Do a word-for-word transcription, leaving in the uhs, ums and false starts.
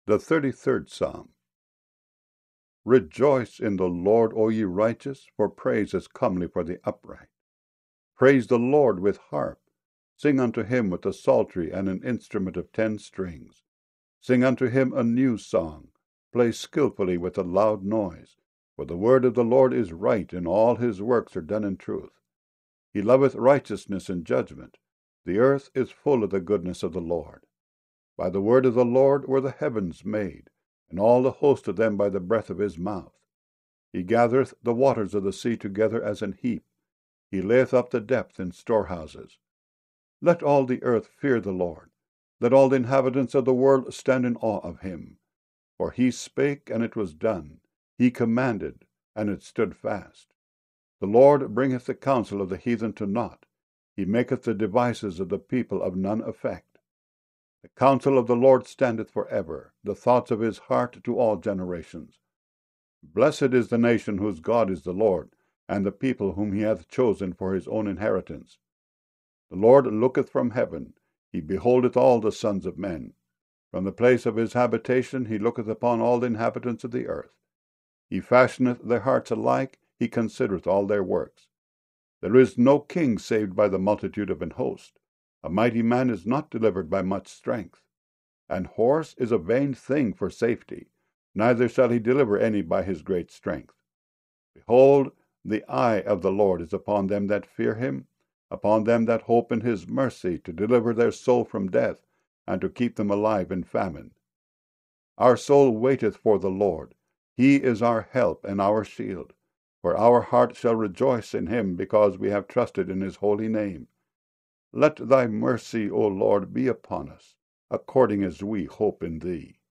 The thirty-third Psalm. Rejoice in the Lord, O ye righteous, for praise is comely for the upright. Praise the Lord with harp. Sing unto him with a psaltery and an instrument of ten strings. Sing unto him a new song. Play skillfully with a loud noise. For the word of the Lord is right, and all his works are done in truth. He loveth righteousness and judgment. The earth is full of the goodness of the Lord. By the word of the Lord were the heavens made, and all the host of them by the breath of his mouth. He gathereth the waters of the sea together as an heap. He layeth up the depth in storehouses. Let all the earth fear the Lord. Let all the inhabitants of the world stand in awe of him. For he spake, and it was done. He commanded, and it stood fast. The Lord bringeth the counsel of the heathen to naught. He maketh the devices of the people of none effect. The counsel of the Lord standeth for ever, the thoughts of his heart to all generations. Blessed is the nation whose God is the Lord, and the people whom he hath chosen for his own inheritance. The Lord looketh from heaven, he beholdeth all the sons of men. From the place of his habitation he looketh upon all the inhabitants of the earth. He fashioneth their hearts alike, he considereth all their works. There is no king saved by the multitude of an host. A mighty man is not delivered by much strength. An horse is a vain thing for safety, neither shall he deliver any by his great strength. Behold, the eye of the Lord is upon them that fear him, upon them that hope in his mercy, to deliver their soul from death, and to keep them alive in famine. Our soul waiteth for the Lord. He is our help and our shield. For our heart shall rejoice in him, because we have trusted in his holy name. Let thy mercy, O Lord, be upon us, according as we hope in thee.